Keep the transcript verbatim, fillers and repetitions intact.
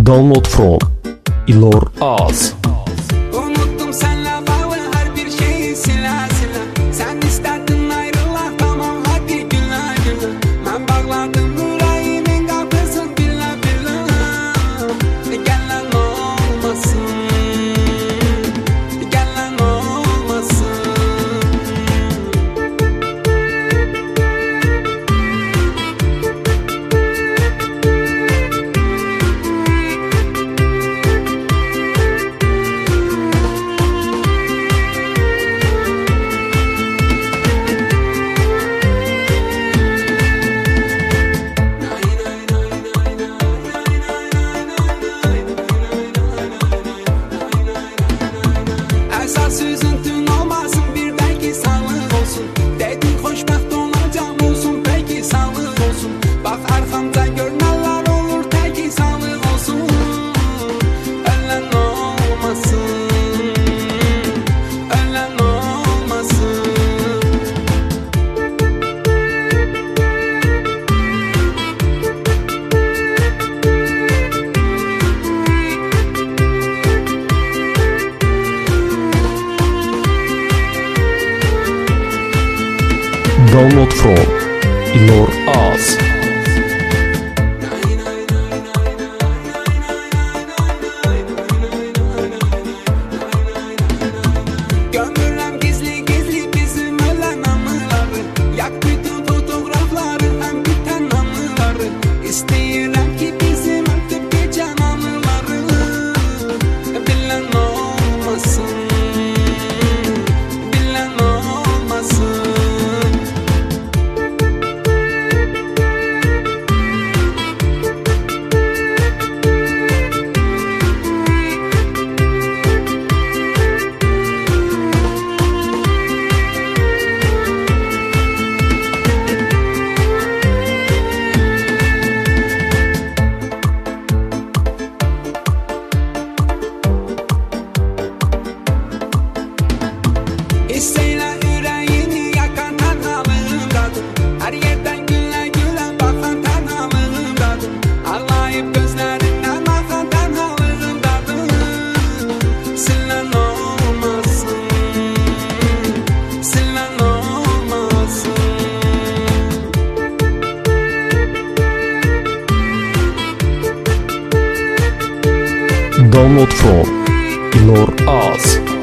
Download from Ilor Az. Unuttum senle bağlı her bir şeyi sila sila. Sen istedin ayrıla, tamam hadi güle güle. Ben bağladım yüreğimin kapısını bile bile. Gel lan olmasın, gel lan olmasın. Esas üzüntün olmasın, bir belki sağlık olsun. Dedin hoşbaht olacağım olsun, peki sağlık olsun. Bak arkamda gör neler olur, peki sağlık olsun. Ölen olmasın, ölen olmasın. Download from Ilor Az. Gömürəm gizli gizli bizim ölen anıları. Yak bütün fotoğrafları, hem biten anıları. İstəyirəm ki bizim ötüp geçen anıları. Bilen olmasın, bilen olmasın. Hisseyle yüreğini yakan tenhalığım kadın. Her yerden güle güle bakan tenhalığım kadın. Ağlayıp gözlerinden akan tenhalığım kadın. Silen olmasın, silen olmasın. Download from Ilor Az.